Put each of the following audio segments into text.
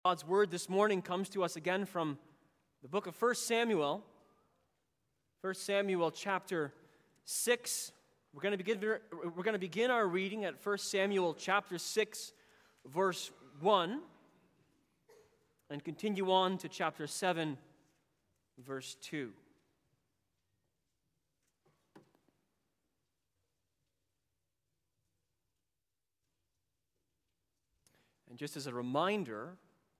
God's word this morning comes to us again from the book of 1 Samuel. 1 Samuel chapter 6. We're going to begin our reading at 1 Samuel chapter 6, verse 1, and continue on to chapter 7, verse 2. And just as a reminder,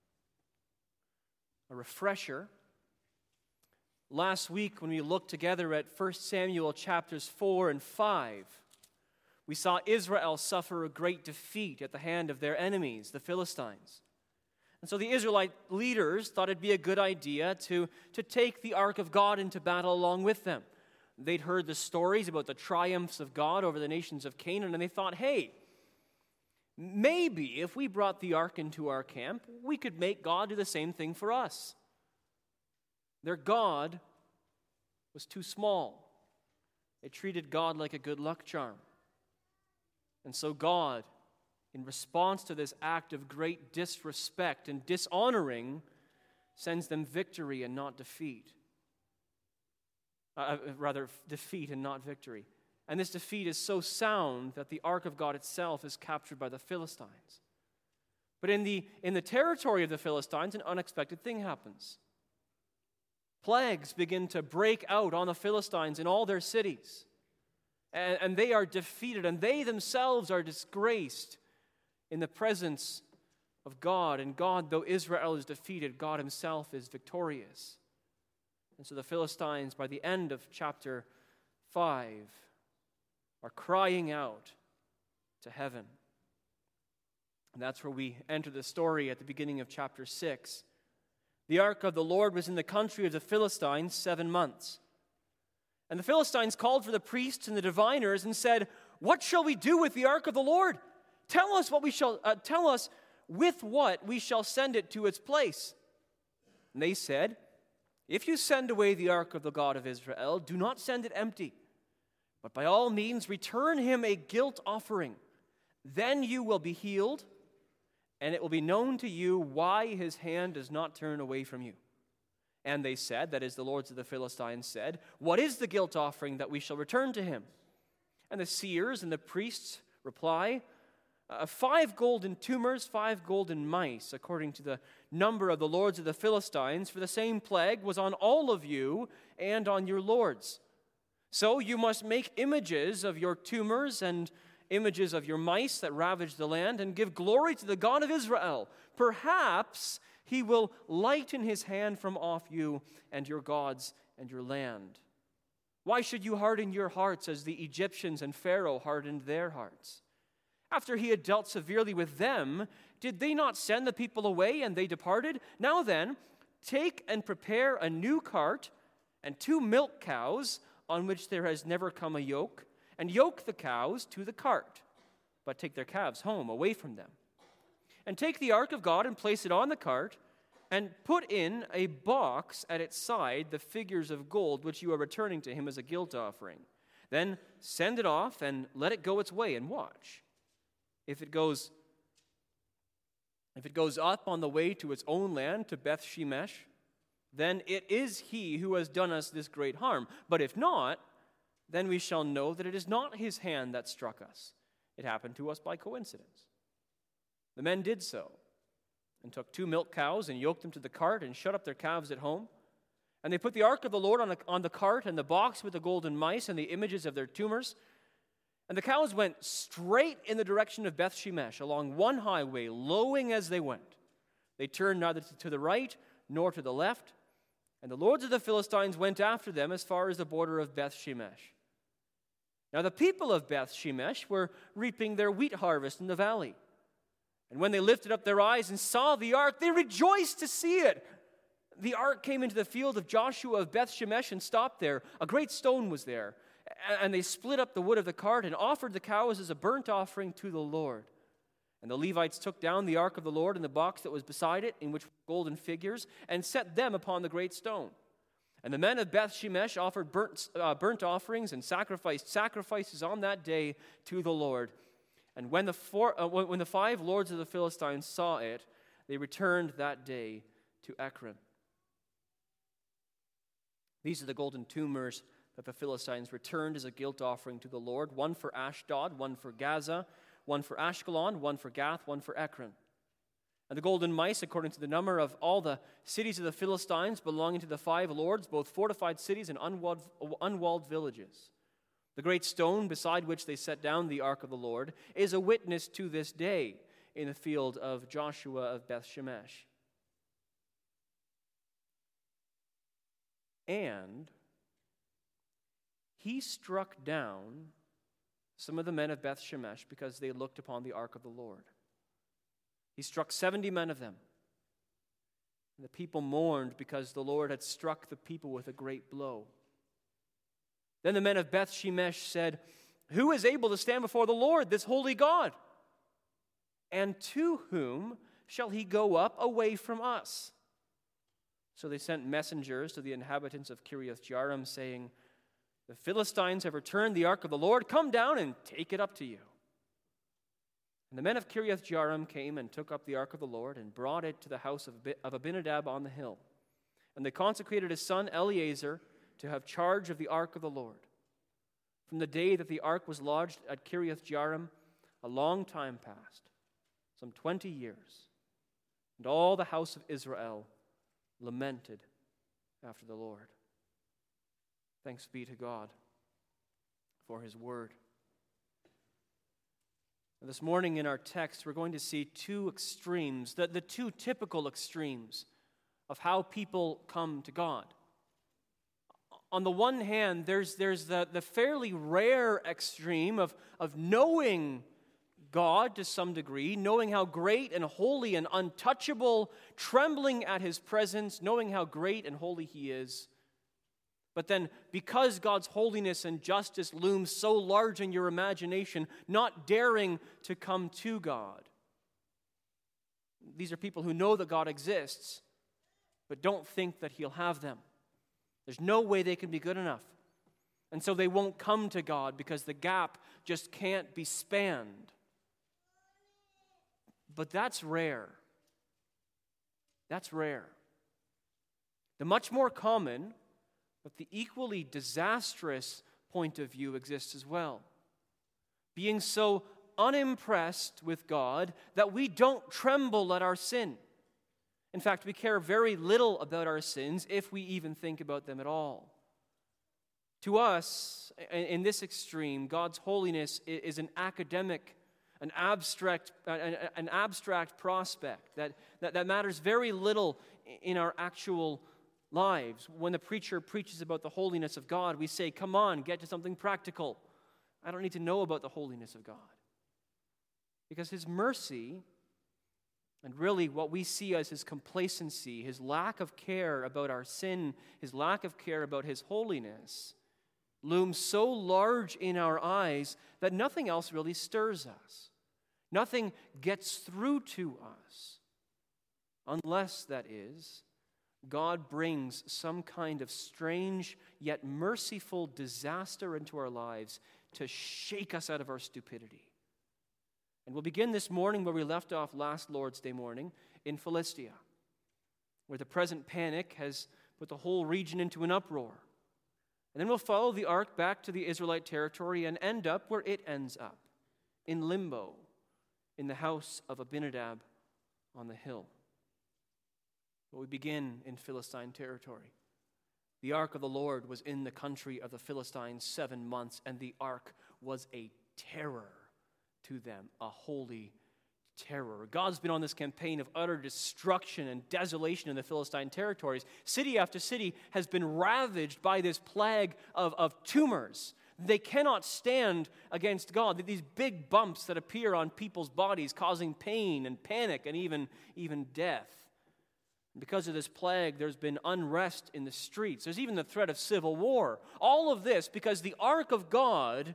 a refresher, last week when we looked together at 1 Samuel chapters 4 and 5, we saw Israel suffer a great defeat at the hand of their enemies, the Philistines. And so the Israelite leaders thought it'd be a good idea to take the ark of God into battle along with them. They'd heard the stories about the triumphs of God over the nations of Canaan, and they thought, hey, maybe if we brought the ark into our camp, we could make God do the same thing for us. Their God was too small. They treated God like a good luck charm. And so God, in response to this act of great disrespect and dishonoring, sends them victory and not defeat. Defeat and not victory. And this defeat is so sound that the ark of God itself is captured by the Philistines. But in the territory of the Philistines, an unexpected thing happens. Plagues begin to break out on the Philistines in all their cities. And they are defeated, and they themselves are disgraced in the presence of God. And God, though Israel is defeated, God himself is victorious. And so the Philistines, by the end of chapter 5, are crying out to heaven. And that's where we enter the story at the beginning of chapter 6. The ark of the Lord was in the country of the Philistines 7 months. And the Philistines called for the priests and the diviners and said, "What shall we do with the ark of the Lord? Tell us with what we shall send it to its place." And they said, "If you send away the ark of the God of Israel, do not send it empty, but by all means return him a guilt offering. Then you will be healed, and it will be known to you why his hand does not turn away from you." And they said, that is, the lords of the Philistines said, "What is the guilt offering that we shall return to him?" And the seers and the priests reply, 5 golden tumors, 5 golden mice, according to the number of the lords of the Philistines, for the same plague was on all of you and on your lords. So you must make images of your tumors and images of your mice that ravage the land, and give glory to the God of Israel. Perhaps he will lighten his hand from off you and your gods and your land. Why should you harden your hearts as the Egyptians and Pharaoh hardened their hearts? After he had dealt severely with them, did they not send the people away and they departed? Now then, take and prepare a new cart and 2 milk cows on which there has never come a yoke, and yoke the cows to the cart, but take their calves home away from them. And take the ark of God and place it on the cart, and put in a box at its side the figures of gold which you are returning to him as a guilt offering. Then send it off and let it go its way, and watch. If it goes up on the way to its own land, to Beth Shemesh, then it is he who has done us this great harm. But if not, then we shall know that it is not his hand that struck us. It happened to us by coincidence." The men did so, and took 2 milk cows and yoked them to the cart and shut up their calves at home. And they put the ark of the Lord on the cart and the box with the golden mice and the images of their tumors. And the cows went straight in the direction of Beth Shemesh along one highway, lowing as they went. They turned neither to the right nor to the left. And the lords of the Philistines went after them as far as the border of Beth Shemesh. Now the people of Beth Shemesh were reaping their wheat harvest in the valley. And when they lifted up their eyes and saw the ark, they rejoiced to see it. The ark came into the field of Joshua of Beth Shemesh and stopped there. A great stone was there. And they split up the wood of the cart and offered the cows as a burnt offering to the Lord. And the Levites took down the ark of the Lord and the box that was beside it, in which were golden figures, and set them upon the great stone. And the men of Beth Shemesh offered burnt offerings and sacrificed sacrifices on that day to the Lord. And when the 5 lords of the Philistines saw it, they returned that day to Ekron. These are the golden tumors that the Philistines returned as a guilt offering to the Lord, one for Ashdod, one for Gaza, one for Ashkelon, one for Gath, one for Ekron. And the golden mice, according to the number of all the cities of the Philistines belonging to the 5 lords, both fortified cities and unwalled villages. The great stone beside which they set down the ark of the Lord is a witness to this day in the field of Joshua of Beth-Shemesh. And he struck down some of the men of Beth-Shemesh because they looked upon the ark of the Lord. He struck 70 men of them. And the people mourned because the Lord had struck the people with a great blow. Then the men of Beth-Shemesh said, "Who is able to stand before the Lord, this holy God? And to whom shall he go up away from us?" So they sent messengers to the inhabitants of Kiriath-Jearim, saying, "The Philistines have returned the ark of the Lord. Come down and take it up to you." And the men of Kiriath-Jearim came and took up the ark of the Lord and brought it to the house of Abinadab on the hill. And they consecrated his son Eleazar to have charge of the ark of the Lord. From the day that the ark was lodged at Kiriath-Jearim, a long time passed, some 20 years. And all the house of Israel lamented after the Lord. Thanks be to God for his word. And this morning in our text, we're going to see two extremes, the two typical extremes of how people come to God. On the one hand, there's the fairly rare extreme of knowing God to some degree, knowing how great and holy and untouchable, trembling at his presence, knowing how great and holy he is. But then, because God's holiness and justice looms so large in your imagination, not daring to come to God. These are people who know that God exists, but don't think that he'll have them. There's no way they can be good enough. And so they won't come to God because the gap just can't be spanned. But that's rare. That's rare. The much more common, but the equally disastrous point of view exists as well. Being so unimpressed with God that we don't tremble at our sin. In fact, we care very little about our sins if we even think about them at all. To us, in this extreme, God's holiness is an academic, an abstract prospect that matters very little in our actual lives. When the preacher preaches about the holiness of God, we say, "Come on, get to something practical. I don't need to know about the holiness of God." Because his mercy, and really what we see as his complacency, his lack of care about our sin, his lack of care about his holiness, looms so large in our eyes that nothing else really stirs us. Nothing gets through to us, unless, that is, God brings some kind of strange yet merciful disaster into our lives to shake us out of our stupidity. And we'll begin this morning where we left off last Lord's Day morning in Philistia, where the present panic has put the whole region into an uproar. And then we'll follow the ark back to the Israelite territory and end up where it ends up, in limbo, in the house of Abinadab on the hill. But we begin in Philistine territory. The ark of the Lord was in the country of the Philistines 7 months, and the ark was a terror to them, a holy terror. God's been on this campaign of utter destruction and desolation in the Philistine territories. City after city has been ravaged by this plague of tumors. They cannot stand against God. These big bumps that appear on people's bodies, causing pain and panic and even death. Because of this plague, there's been unrest in the streets. There's even the threat of civil war. All of this because the ark of God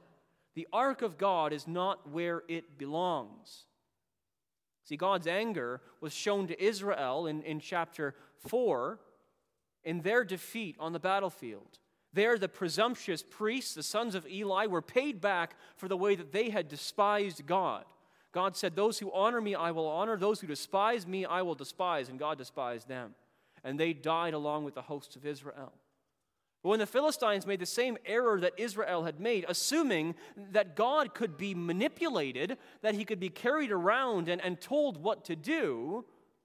is not where it belongs. See, God's anger was shown to Israel in chapter 4 in their defeat on the battlefield. There, the presumptuous priests, the sons of Eli, were paid back for the way that they had despised God. God said, those who honor me, I will honor. Those who despise me, I will despise. And God despised them. And they died along with the hosts of Israel. But when the Philistines made the same error that Israel had made, assuming that God could be manipulated, that he could be carried around and told what to do,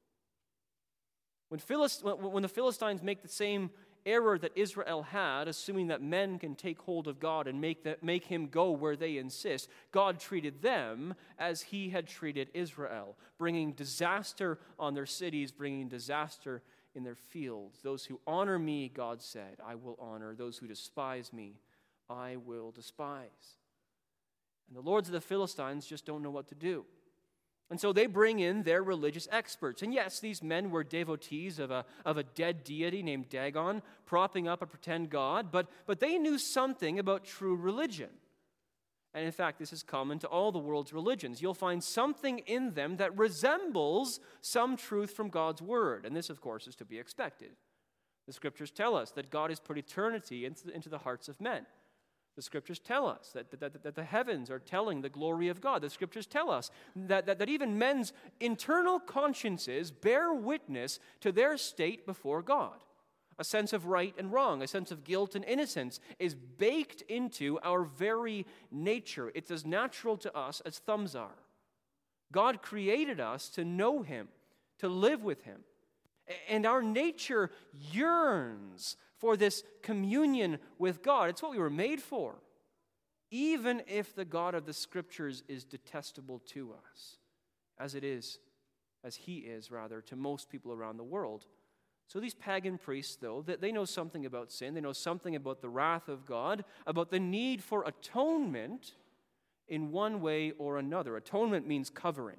when the Philistines make the same error that Israel had, assuming that men can take hold of God and make him go where they insist, God treated them as he had treated Israel, bringing disaster on their cities, bringing disaster in their fields. Those who honor me, God said, I will honor. Those who despise me, I will despise. And the lords of the Philistines just don't know what to do. And so they bring in their religious experts. And yes, these men were devotees of a dead deity named Dagon, propping up a pretend god, but they knew something about true religion. And in fact, this is common to all the world's religions. You'll find something in them that resembles some truth from God's word. And this, of course, is to be expected. The scriptures tell us that God has put eternity into the hearts of men. The scriptures tell us that the heavens are telling the glory of God. The scriptures tell us that even men's internal consciences bear witness to their state before God. A sense of right and wrong, a sense of guilt and innocence is baked into our very nature. It's as natural to us as thumbs are. God created us to know him, to live with him. And our nature yearns for this communion with God. It's what we were made for. Even if the God of the scriptures is detestable to us, as he is, to most people around the world. So these pagan priests, though, they know something about sin. They know something about the wrath of God, about the need for atonement in one way or another. Atonement means covering.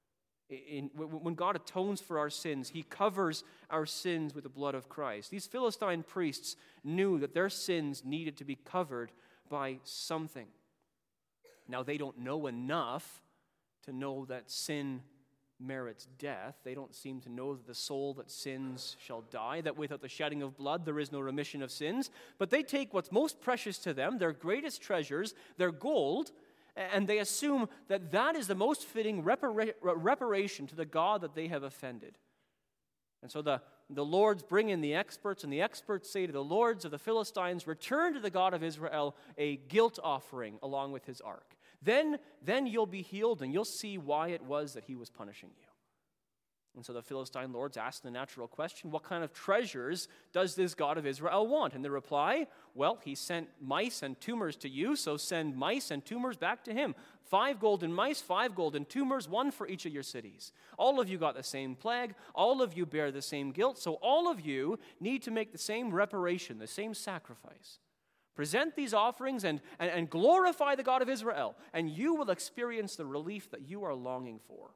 When God atones for our sins, he covers our sins with the blood of Christ. These Philistine priests knew that their sins needed to be covered by something. Now, they don't know enough to know that sin merits death. They don't seem to know that the soul that sins shall die, that without the shedding of blood there is no remission of sins. But they take what's most precious to them, their greatest treasures, their gold, and they assume that that is the most fitting reparation to the God that they have offended. And so the lords bring in the experts, and the experts say to the lords of the Philistines, return to the God of Israel a guilt offering along with his ark. Then you'll be healed, and you'll see why it was that he was punishing you. And so the Philistine lords ask the natural question, what kind of treasures does this God of Israel want? And they reply, well, he sent mice and tumors to you, so send mice and tumors back to him. 5 golden mice, 5 golden tumors, 1 for each of your cities. All of you got the same plague. All of you bear the same guilt. So all of you need to make the same reparation, the same sacrifice. Present these offerings and glorify the God of Israel, and you will experience the relief that you are longing for.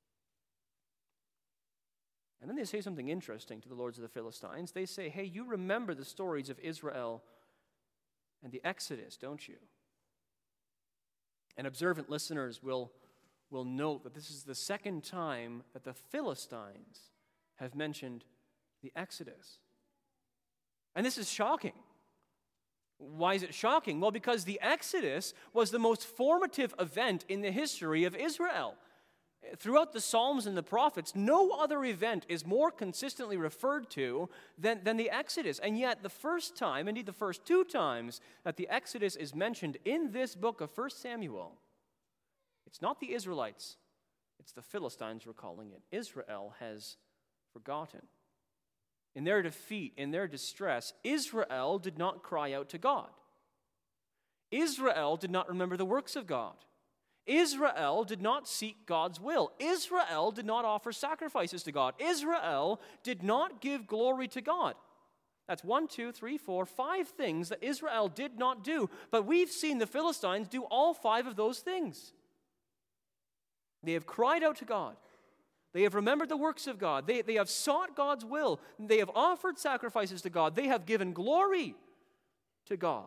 And then they say something interesting to the lords of the Philistines. They say, hey, you remember the stories of Israel and the Exodus, don't you? And observant listeners will note that this is the second time that the Philistines have mentioned the Exodus. And this is shocking. Why is it shocking? Well, because the Exodus was the most formative event in the history of Israel. Throughout the Psalms and the prophets, no other event is more consistently referred to than the Exodus. And yet the first time, indeed the first 2 times, that the Exodus is mentioned in this book of 1 Samuel, it's not the Israelites, it's the Philistines recalling it. Israel has forgotten. In their defeat, in their distress, Israel did not cry out to God. Israel did not remember the works of God. Israel did not seek God's will. Israel did not offer sacrifices to God. Israel did not give glory to God. That's 1, 2, 3, 4, 5 things that Israel did not do. But we've seen the Philistines do all 5 of those things. They have cried out to God. They have remembered the works of God. They have sought God's will. They have offered sacrifices to God. They have given glory to God.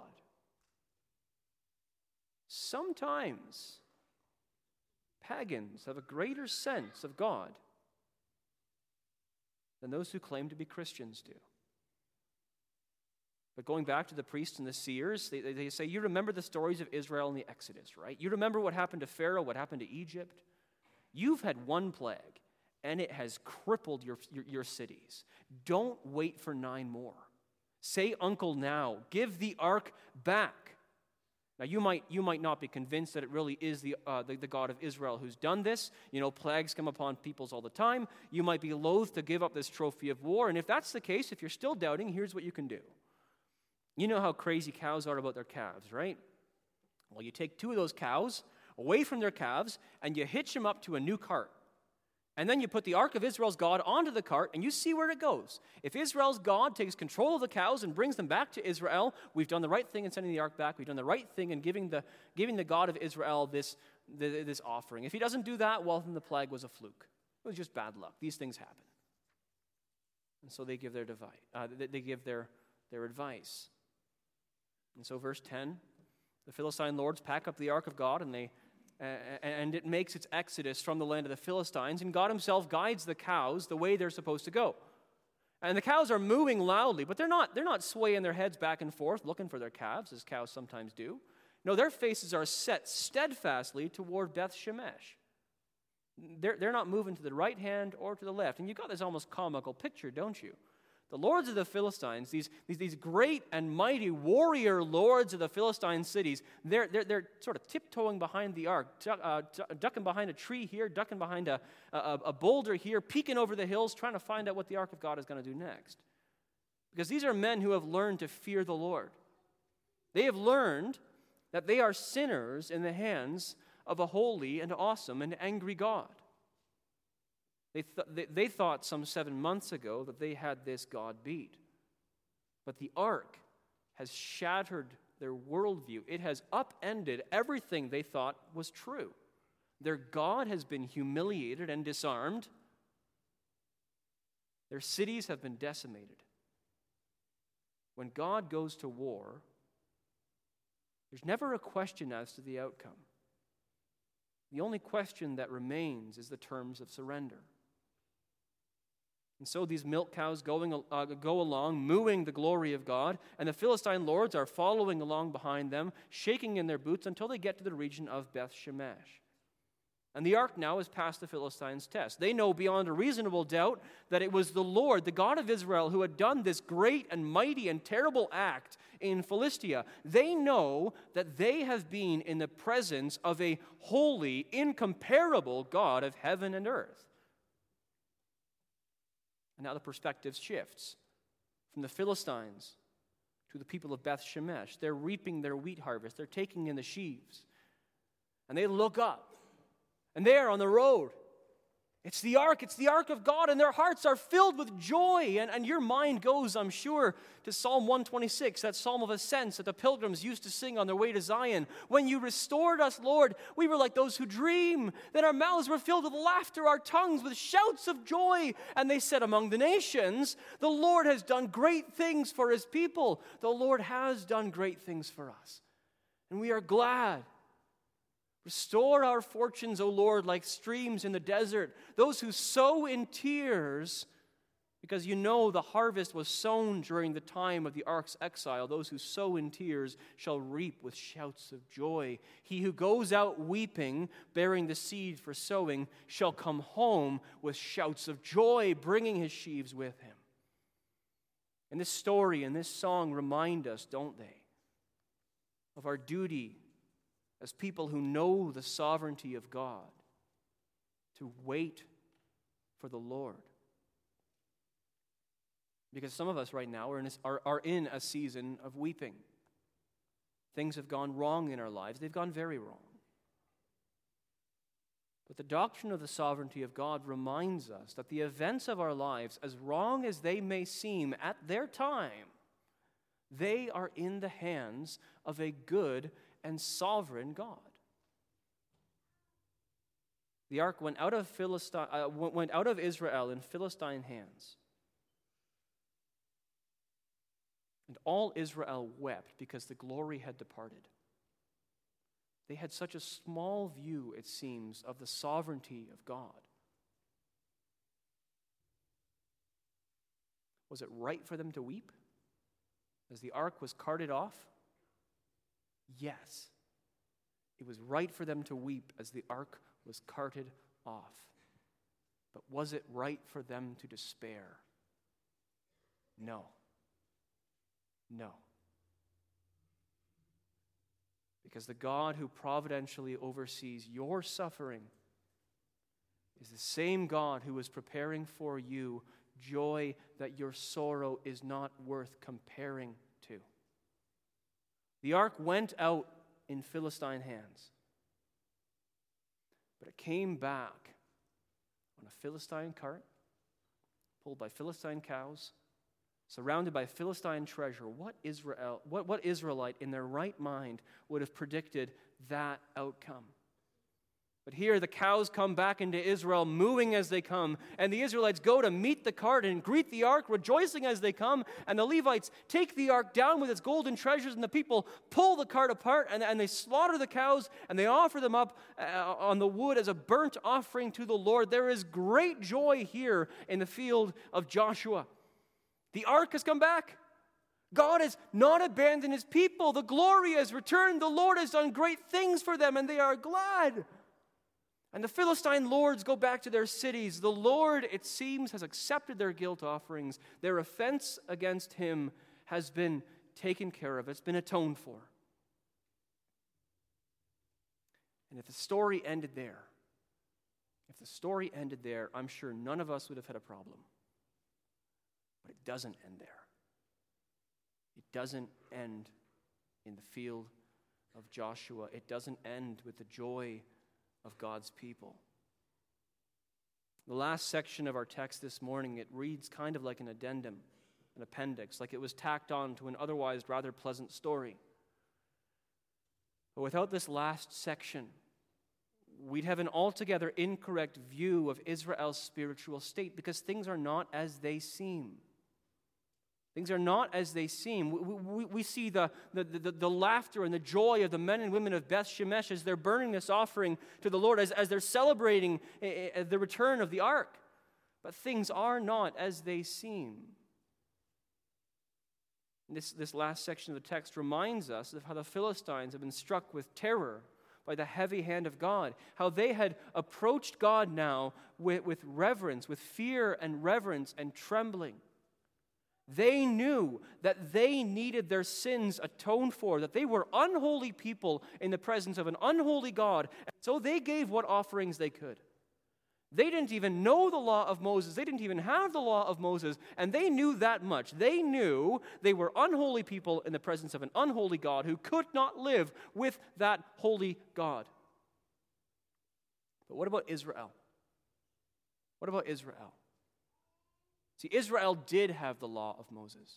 Sometimes pagans have a greater sense of God than those who claim to be Christians do. But going back to the priests and the seers, they say, you remember the stories of Israel and the Exodus, right? You remember what happened to Pharaoh, what happened to Egypt? You've had one plague, and it has crippled your cities. Don't wait for 9 more. Say uncle now. Give the ark back. Now, you might not be convinced that it really is the God of Israel who's done this. Plagues come upon peoples all the time. You might be loath to give up this trophy of war. And if that's the case, if you're still doubting, here's what you can do. You know how crazy cows are about their calves, right? Well, you take 2 of those cows away from their calves, and you hitch them up to a new cart. And then you put the ark of Israel's God onto the cart, and you see where it goes. If Israel's God takes control of the cows and brings them back to Israel, we've done the right thing in sending the ark back. We've done the right thing in giving the God of Israel this offering. If he doesn't do that, well, then the plague was a fluke. It was just bad luck. These things happen. And so they give their advice. And so verse 10, the Philistine lords pack up the ark of God, and it makes its exodus from the land of the Philistines, and God himself guides the cows the way they're supposed to go. And the cows are moving loudly, but they're not swaying their heads back and forth looking for their calves, as cows sometimes do. No, their faces are set steadfastly toward Beth Shemesh. They're not moving to the right hand or to the left. And you've got this almost comical picture, don't you? The lords of the Philistines, these great and mighty warrior lords of the Philistine cities, they're sort of tiptoeing behind the ark, ducking behind a tree here, ducking behind a boulder here, peeking over the hills, trying to find out what the ark of God is going to do next. Because these are men who have learned to fear the Lord. They have learned that they are sinners in the hands of a holy and awesome and angry God. They thought some 7 months ago that they had this God beat. But the ark has shattered their worldview. It has upended everything they thought was true. Their God has been humiliated and disarmed. Their cities have been decimated. When God goes to war, there's never a question as to the outcome. The only question that remains is the terms of surrender. And so these milk cows go along, mooing the glory of God, and the Philistine lords are following along behind them, shaking in their boots until they get to the region of Beth Shemesh. And the ark now has passed the Philistines' test. They know beyond a reasonable doubt that it was the Lord, the God of Israel, who had done this great and mighty and terrible act in Philistia. They know that they have been in the presence of a holy, incomparable God of heaven and earth. And now the perspective shifts from the Philistines to the people of Beth Shemesh. They're reaping their wheat harvest. They're taking in the sheaves. And they look up. And there on the road, it's the ark of God, and their hearts are filled with joy. And your mind goes, I'm sure, to Psalm 126, that psalm of ascents that the pilgrims used to sing on their way to Zion. When you restored us, Lord, we were like those who dream. Then our mouths were filled with laughter, our tongues with shouts of joy. And they said among the nations, the Lord has done great things for his people. The Lord has done great things for us. And we are glad. Restore our fortunes, O Lord, like streams in the desert. Those who sow in tears, because you know the harvest was sown during the time of the ark's exile. Those who sow in tears shall reap with shouts of joy. He who goes out weeping, bearing the seed for sowing, shall come home with shouts of joy, bringing his sheaves with him. And this story and this song remind us, don't they, of our duty as people who know the sovereignty of God, to wait for the Lord. Because some of us right now are in a season of weeping. Things have gone wrong in our lives. They've gone very wrong. But the doctrine of the sovereignty of God reminds us that the events of our lives, as wrong as they may seem at their time, they are in the hands of a good and sovereign God. The ark went out of Israel in Philistine hands. And all Israel wept because the glory had departed. They had such a small view, it seems, of the sovereignty of God. Was it right for them to weep as the ark was carted off? Yes, it was right for them to weep as the ark was carted off. But was it right for them to despair? No. No. Because the God who providentially oversees your suffering is the same God who is preparing for you joy that your sorrow is not worth comparing to. The ark went out in Philistine hands, but it came back on a Philistine cart, pulled by Philistine cows, surrounded by Philistine treasure. What Israelite in their right mind would have predicted that outcome? But here the cows come back into Israel, mooing as they come, and the Israelites go to meet the cart and greet the ark, rejoicing as they come, and the Levites take the ark down with its golden treasures, and the people pull the cart apart, and they slaughter the cows, and they offer them up on the wood as a burnt offering to the Lord. There is great joy here in the field of Joshua. The ark has come back. God has not abandoned his people. The glory has returned. The Lord has done great things for them, and they are glad. And the Philistine lords go back to their cities. The Lord, it seems, has accepted their guilt offerings. Their offense against him has been taken care of. It's been atoned for. And if the story ended there, I'm sure none of us would have had a problem. But it doesn't end there. It doesn't end in the field of Joshua. It doesn't end with the joy of God's people. The last section of our text this morning, it reads kind of like an addendum, an appendix, like it was tacked on to an otherwise rather pleasant story. But without this last section, we'd have an altogether incorrect view of Israel's spiritual state, because things are not as they seem. Things are not as they seem. We see the laughter and the joy of the men and women of Beth Shemesh as they're burning this offering to the Lord, as they're celebrating the return of the ark. But things are not as they seem. This last section of the text reminds us of how the Philistines have been struck with terror by the heavy hand of God, how they had approached God now with reverence, with fear and reverence and trembling. They knew that they needed their sins atoned for, that they were unholy people in the presence of an unholy God, and so they gave what offerings they could. They didn't even know the law of Moses. They didn't even have the law of Moses, and they knew that much. They knew they were unholy people in the presence of an unholy God who could not live with that holy God. But what about Israel? What about Israel? See, Israel did have the law of Moses.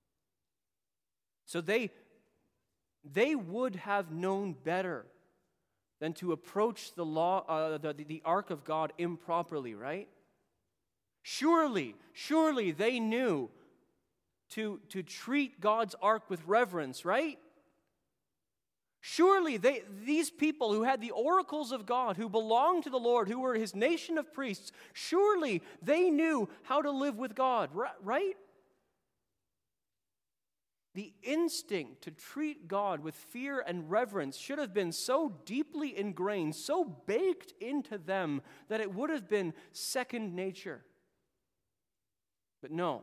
So they would have known better than to approach the ark of God improperly, right? Surely they knew to treat God's ark with reverence, right? Surely these people who had the oracles of God, who belonged to the Lord, who were his nation of priests, surely they knew how to live with God, right? The instinct to treat God with fear and reverence should have been so deeply ingrained, so baked into them, that it would have been second nature. But no,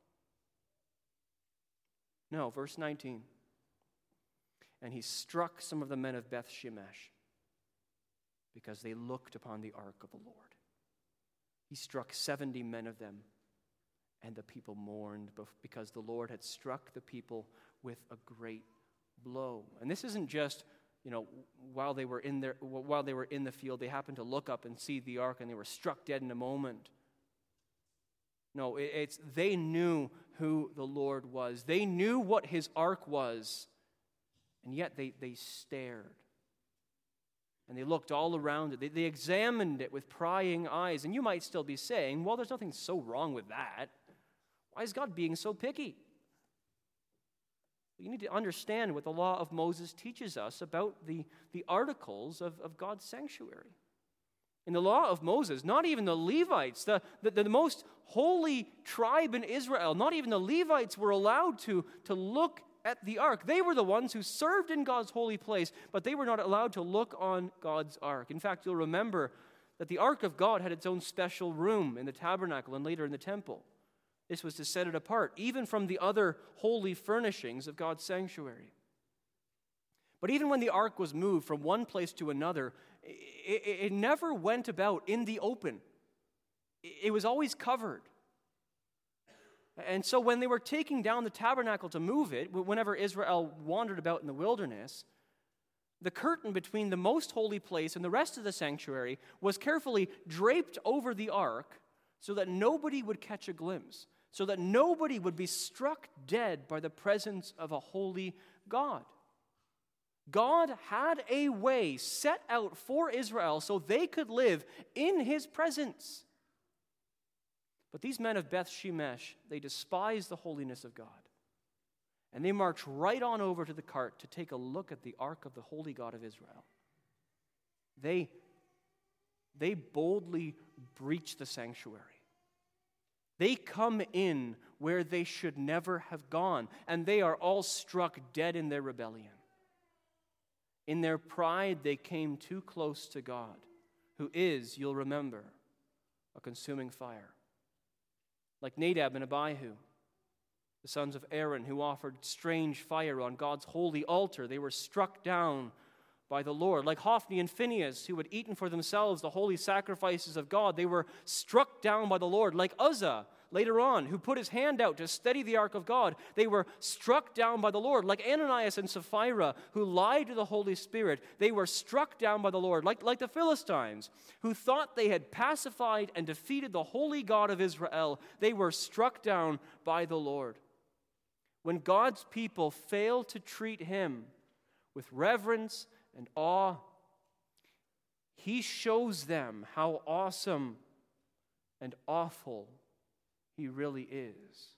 verse 19. And he struck some of the men of Beth Shemesh because they looked upon the ark of the Lord. He struck 70 men of them, and the people mourned because the Lord had struck the people with a great blow. And this isn't just, while they were in the field, they happened to look up and see the ark and they were struck dead in a moment. No, it's they knew who the Lord was. They knew what his ark was. And yet they stared. And they looked all around it. They examined it with prying eyes. And you might still be saying, well, there's nothing so wrong with that. Why is God being so picky? You need to understand what the law of Moses teaches us about the articles of God's sanctuary. In the law of Moses, not even the Levites, the most holy tribe in Israel, not even the Levites were allowed to look at the ark. They were the ones who served in God's holy place, but they were not allowed to look on God's ark. In fact, you'll remember that the ark of God had its own special room in the tabernacle and later in the temple. This was to set it apart, even from the other holy furnishings of God's sanctuary. But even when the ark was moved from one place to another, it never went about in the open. It was always covered. And so when they were taking down the tabernacle to move it, whenever Israel wandered about in the wilderness, the curtain between the most holy place and the rest of the sanctuary was carefully draped over the ark so that nobody would catch a glimpse, so that nobody would be struck dead by the presence of a holy God. God had a way set out for Israel so they could live in his presence. But these men of Beth Shemesh, they despise the holiness of God. And they march right on over to the cart to take a look at the ark of the holy God of Israel. They boldly breach the sanctuary. They come in where they should never have gone, and they are all struck dead in their rebellion. In their pride, they came too close to God, who is, you'll remember, a consuming fire. Like Nadab and Abihu, the sons of Aaron, who offered strange fire on God's holy altar, they were struck down by the Lord. Like Hophni and Phinehas, who had eaten for themselves the holy sacrifices of God, they were struck down by the Lord. Like Uzzah, later on, who put his hand out to steady the ark of God, they were struck down by the Lord. Like Ananias and Sapphira, who lied to the Holy Spirit, they were struck down by the Lord. Like the Philistines, who thought they had pacified and defeated the holy God of Israel, they were struck down by the Lord. When God's people fail to treat him with reverence and awe, he shows them how awesome and awful he really is.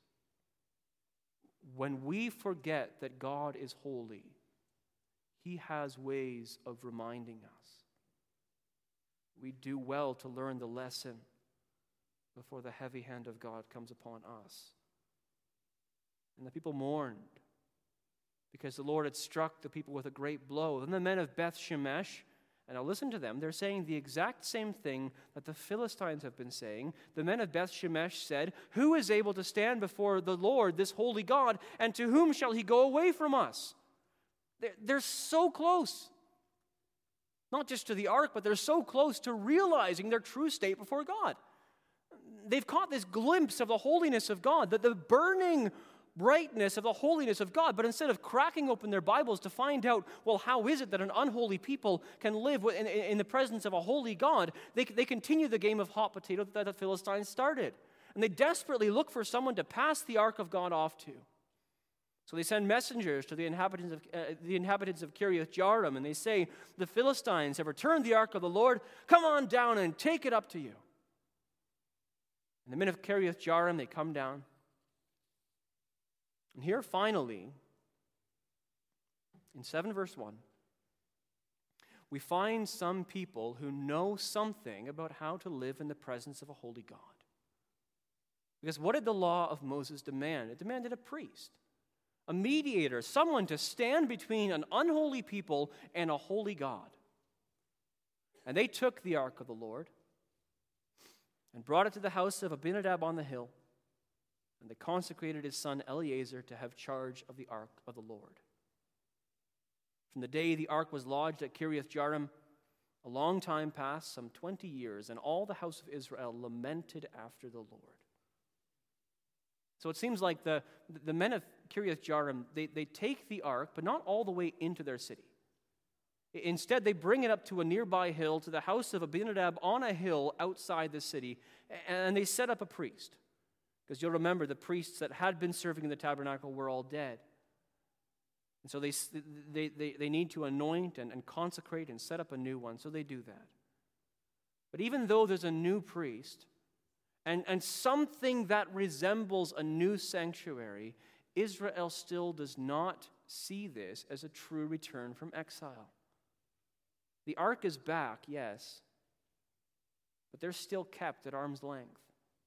When we forget that God is holy, he has ways of reminding us. We do well to learn the lesson before the heavy hand of God comes upon us. And the people mourned because the Lord had struck the people with a great blow. Then the men of Beth Shemesh, and now listen to them, they're saying the exact same thing that the Philistines have been saying. The men of Beth Shemesh said, "Who is able to stand before the Lord, this holy God, and to whom shall he go away from us?" They're so close. Not just to the ark, but they're so close to realizing their true state before God. They've caught this glimpse of the holiness of God, that the burning brightness of the holiness of God, but instead of cracking open their Bibles to find out, well, how is it that an unholy people can live in the presence of a holy God, they continue the game of hot potato that the Philistines started. And they desperately look for someone to pass the ark of God off to. So they send messengers to the inhabitants of Kiriath Jearim, and they say, "The Philistines have returned the ark of the Lord. Come on down and take it up to you." And the men of Kiriath Jearim, they come down. And here, finally, in 7 verse 1, we find some people who know something about how to live in the presence of a holy God. Because what did the law of Moses demand? It demanded a priest, a mediator, someone to stand between an unholy people and a holy God. And they took the ark of the Lord and brought it to the house of Abinadab on the hill. And they consecrated his son Eleazar to have charge of the ark of the Lord. From the day the ark was lodged at Kiriath Jearim, a long time passed, some 20 years, and all the house of Israel lamented after the Lord. So it seems like the men of Kiriath Jearim, they take the ark, but not all the way into their city. Instead, they bring it up to a nearby hill, to the house of Abinadab on a hill outside the city, and they set up a priest. Because you'll remember the priests that had been serving in the tabernacle were all dead. And so they need to anoint and consecrate and set up a new one, so they do that. But even though there's a new priest and something that resembles a new sanctuary, Israel still does not see this as a true return from exile. The ark is back, yes, but they're still kept at arm's length.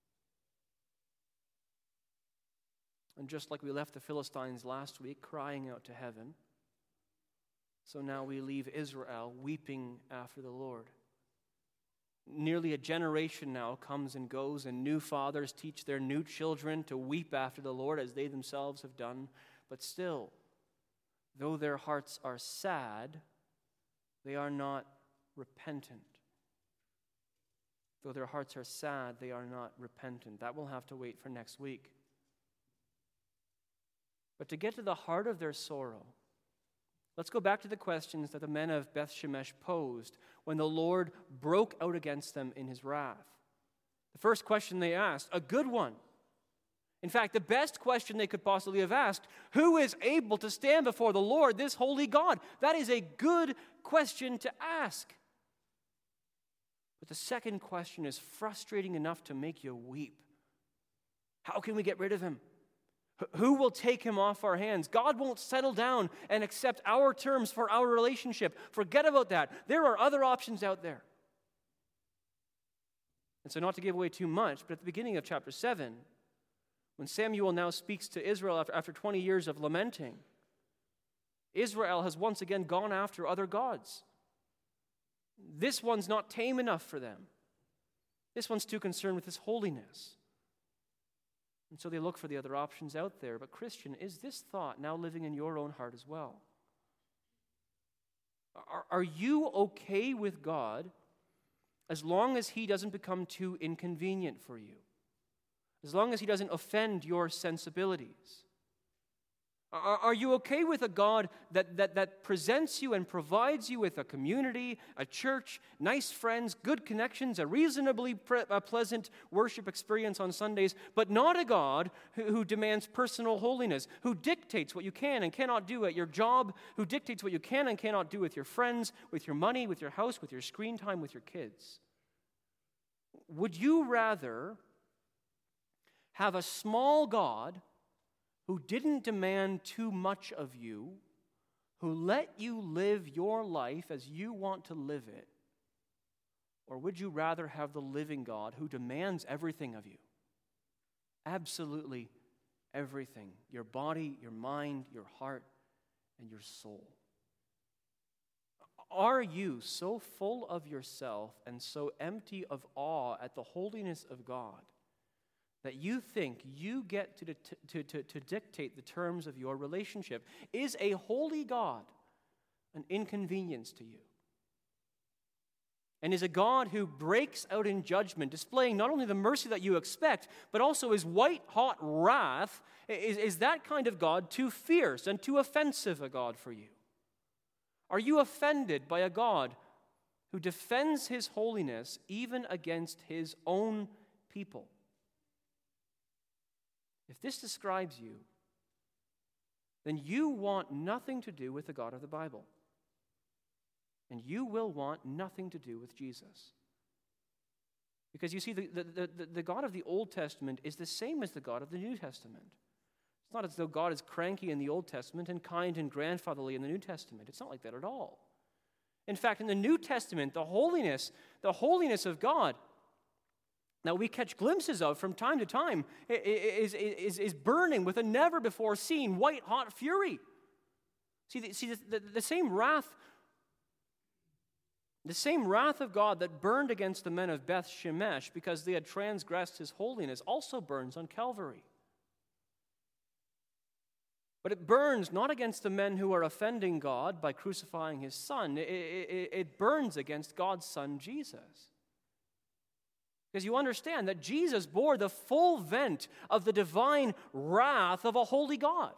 And just like we left the Philistines last week crying out to heaven, so now we leave Israel weeping after the Lord. Nearly a generation now comes and goes, and new fathers teach their new children to weep after the Lord as they themselves have done. But still, though their hearts are sad, they are not repentant. Though their hearts are sad, they are not repentant. That will have to wait for next week. But to get to the heart of their sorrow, let's go back to the questions that the men of Beth Shemesh posed when the Lord broke out against them in his wrath. The first question they asked, a good one. In fact, the best question they could possibly have asked, who is able to stand before the Lord, this holy God? That is a good question to ask. But the second question is frustrating enough to make you weep. How can we get rid of him? Who will take him off our hands? God won't settle down and accept our terms for our relationship. Forget about that. There are other options out there. And so, not to give away too much, but at the beginning of chapter 7, when Samuel now speaks to Israel after 20 years of lamenting, Israel has once again gone after other gods. This one's not tame enough for them. This one's too concerned with his holiness. And so they look for the other options out there. But Christian, is this thought now living in your own heart as well? Are you okay with God as long as he doesn't become too inconvenient for you? As long as he doesn't offend your sensibilities? Are you okay with a God that presents you and provides you with a community, a church, nice friends, good connections, a reasonably pleasant worship experience on Sundays, but not a God who demands personal holiness, who dictates what you can and cannot do at your job, who dictates what you can and cannot do with your friends, with your money, with your house, with your screen time, with your kids? Would you rather have a small God who didn't demand too much of you, who let you live your life as you want to live it? Or would you rather have the living God who demands everything of you? Absolutely everything. Your body, your mind, your heart, and your soul. Are you so full of yourself and so empty of awe at the holiness of God that you think you get to dictate the terms of your relationship? Is a holy God an inconvenience to you? And is a God who breaks out in judgment, displaying not only the mercy that you expect, but also his white-hot wrath, is that kind of God too fierce and too offensive a God for you? Are you offended by a God who defends his holiness even against his own people? If this describes you, then you want nothing to do with the God of the Bible. And you will want nothing to do with Jesus. Because you see, the God of the Old Testament is the same as the God of the New Testament. It's not as though God is cranky in the Old Testament and kind and grandfatherly in the New Testament. It's not like that at all. In fact, in the New Testament, the holiness of God that we catch glimpses of from time to time is burning with a never-before-seen white-hot fury. The same wrath of God that burned against the men of Beth Shemesh because they had transgressed his holiness also burns on Calvary. But it burns not against the men who are offending God by crucifying his Son. It burns against God's Son, Jesus. Because you understand that Jesus bore the full vent of the divine wrath of a holy God.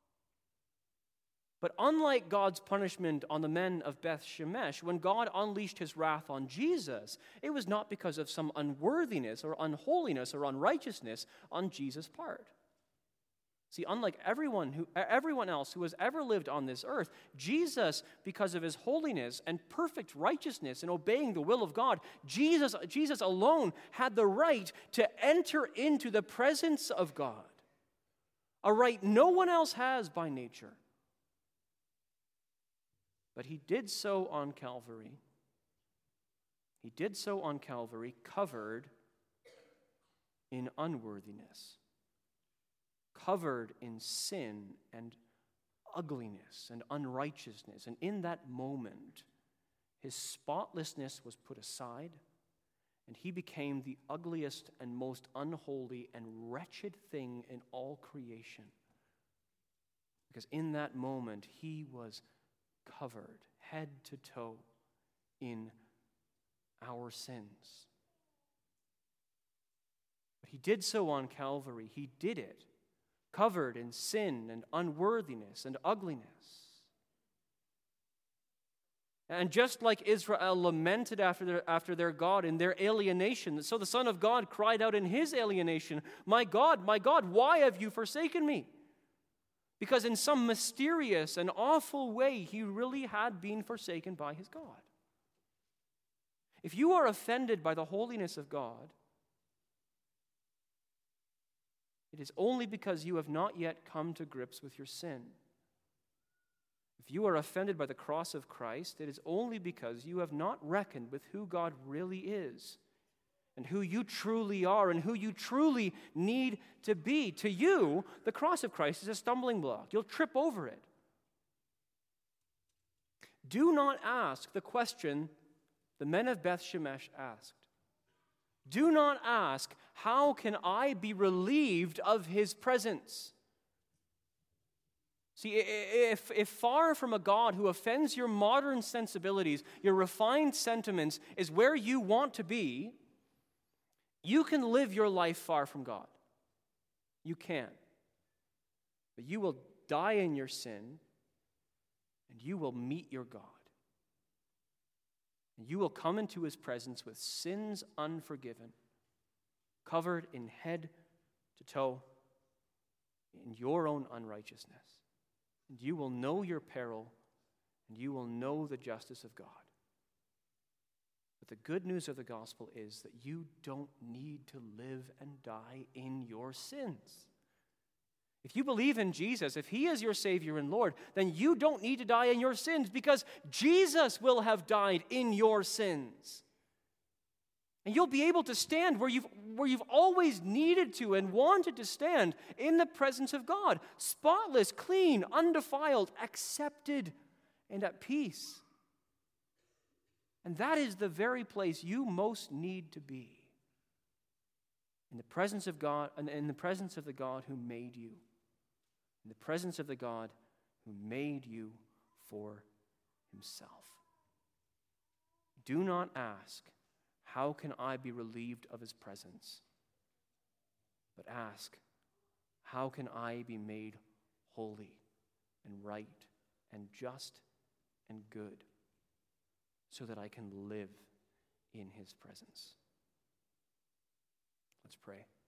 But unlike God's punishment on the men of Beth Shemesh, when God unleashed his wrath on Jesus, it was not because of some unworthiness or unholiness or unrighteousness on Jesus' part. See, unlike everyone else who has ever lived on this earth, Jesus, because of his holiness and perfect righteousness in obeying the will of God, Jesus alone had the right to enter into the presence of God, a right no one else has by nature. But he did so on Calvary. He did so on Calvary, covered in unworthiness, covered in sin and ugliness and unrighteousness. And in that moment, his spotlessness was put aside, And he became the ugliest and most unholy and wretched thing in all creation. Because in that moment, he was covered head to toe in our sins. But he did so on Calvary. He did it covered in sin and unworthiness and ugliness. And just like Israel lamented after their God in their alienation, so the Son of God cried out in his alienation, my God, why have you forsaken me?" Because in some mysterious and awful way, he really had been forsaken by his God. If you are offended by the holiness of God, it is only because you have not yet come to grips with your sin. If you are offended by the cross of Christ, it is only because you have not reckoned with who God really is and who you truly are and who you truly need to be. To you, the cross of Christ is a stumbling block. You'll trip over it. Do not ask the question the men of Beth Shemesh asked. Do not ask, how can I be relieved of his presence? See, if far from a God who offends your modern sensibilities, your refined sentiments, is where you want to be, you can live your life far from God. You can. But you will die in your sin, and you will meet your God. And you will come into his presence with sins unforgiven, covered in head to toe in your own unrighteousness. And you will know your peril, and you will know the justice of God. But the good news of the gospel is that you don't need to live and die in your sins. If you believe in Jesus, if he is your Savior and Lord, then you don't need to die in your sins because Jesus will have died in your sins. And you'll be able to stand where you've always needed to and wanted to stand, in the presence of God, spotless, clean, undefiled, accepted, and at peace. And that is the very place you most need to be. In the presence of God, and in the presence of the God who made you. In the presence of the God who made you for himself. Do not ask, how can I be relieved of his presence? But ask, how can I be made holy and right and just and good so that I can live in his presence? Let's pray.